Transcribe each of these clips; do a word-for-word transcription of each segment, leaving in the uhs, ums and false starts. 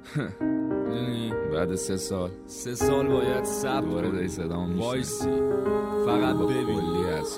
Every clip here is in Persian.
میدونی بعد سه سال سه سال باید صبر دوباره کنی. داری صدامو میشنی. وایسی فقط با ببین کلی هست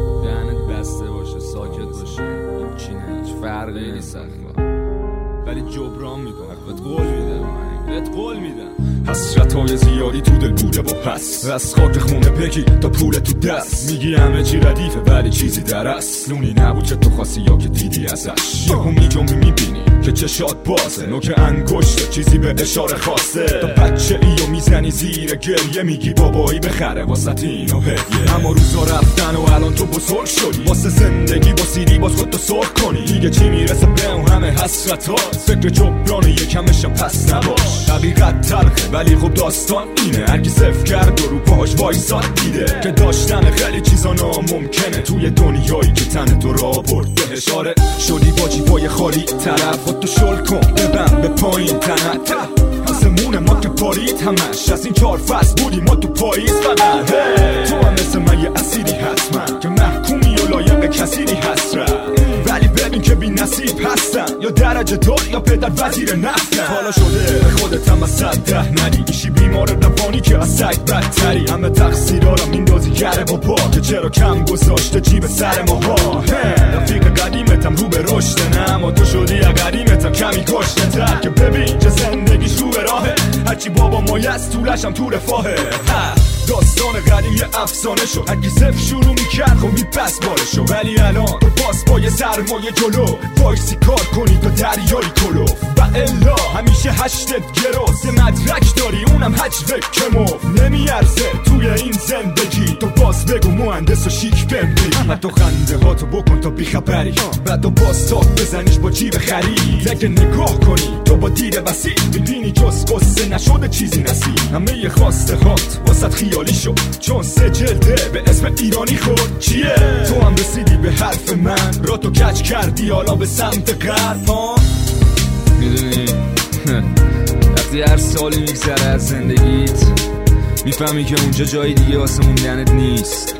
دهنت بسته باشه، ساکت باشه، هیچی نه، هیچ فرقی خیلی نیست، سخته ولی جبران میکنم. بهت قول میدم بهت قول میدم حسرتای زیادی تو دل بوده با پس از خاک خونه بگی تا پول تو دست میگی همه چی ردیفه ولی چیزی در است لونی نبود چه تو خاصی یا که دیدی ازش یهو میجنبی میبینی که چشات بازه نوک انگشته چیزی به اشاره خواسته تا بچه ای و میزنی زیر گریه میگی بابایی بخره واسه اینو هدیه اما روزا رفتن و الان تو بزرگ شدی واسه زندگی با سیری باز خودتو سرخ کنی دیگه چی میرسه به اون همه حسرتات فکر جبران یکمشم پس نباش حقیقت تلخه ولی خب داستان اینه هرکی صفر کرد و رو پاش وایساد دیده که داشتن خیلی چیزا ناممکنه توی دنیایی که تن تو را برده اشاره شدی با جیبای خالی طرف خودتو شل کن ببند به پایین تنت آسمون ما که پارید همش از این چهار فصل بودی ما تو پاییز فقط تو هم مثل من یه اسیری حتما که محکومی و لایق کسیری حسرت ولی ببین که بی نصیب هستن یا درجه دار یا پدر وزیر نفتن حالا شده به خودت هم از صد ده ندی ایشی بیمار روانی که از سگ بدتری همه تقصیرارم میندازی گره بابا که چرا کم گذاشته جیب سر ماها رفیق قدیمتم رو به رشته نه اما تو شدی یا قدیمتم کمی کشته تر که ببین چه زندگیش رو به راهه هرچی بابا مایست طولشم تو رفاهه داستان قدیم یه افسانه شد هرکی صفر شروع میکرد خب میپس بارشو ولی الان تو باز با یه سرمایه جلو وایسی کار کنی تا دریایی کلو و الا همیشه هشتت گروز یه مدرک داری اونم هجوه کمو نمیارزه توی این زندگی تو باز بگو مهندس و شیک بمبی اما تو خنده ها تو بکن تا بیخبری بعد تو باز تاک بزنیش با جیب خرید اگه نگاه کنی تو با دید وسیع میبینی جز قصه نشده چیزی نصیب همه یه خواسته هات واسط خیالی شد چون سه جلده به اسم ایرانی خود چیه تو هم رسیدی به حرف من را تو کچ کردی حالا به سمت غرب ها میدونی وقتی هر سالی میگذره از زندگیت میفهمی که اونجا جای دیگه واسه موندنت نیست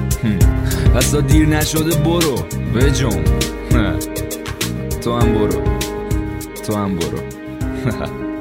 پس تا دیر نشده برو بجم تو هم برو تو هم برو